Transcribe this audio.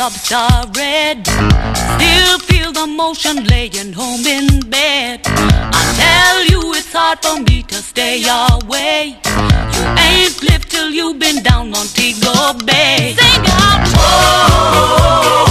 lobster red. Still feel the motion laying home in bed. I tell you it's hard for me to stay away. You ain't lived till you've been down Montego Bay. Sing out, oh.